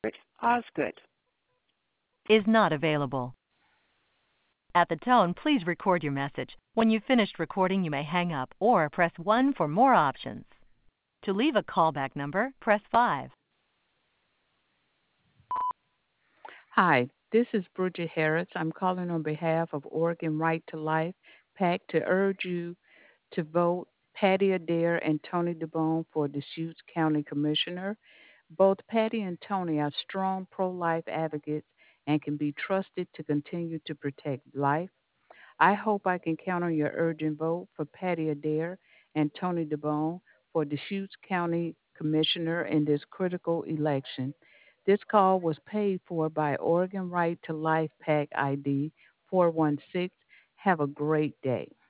Osgood. is not available. At the tone, please record your message. When you've finished recording, you may hang up or press 1 for more options. To leave a callback number, press 5. Hi, this is Bridget Harris. I'm calling on behalf of Oregon Right to Life PAC to urge you to vote Patty Adair and Tony DeBone for Deschutes County Commissioner. Both Patty and Tony are strong pro life advocates and can be trusted to continue to protect life. I hope I can count on your urgent vote for Patty Adair and Tony DeBone for Deschutes County Commissioner in this critical election. This call was paid for by Oregon Right to Life PAC ID 416. Have a great day.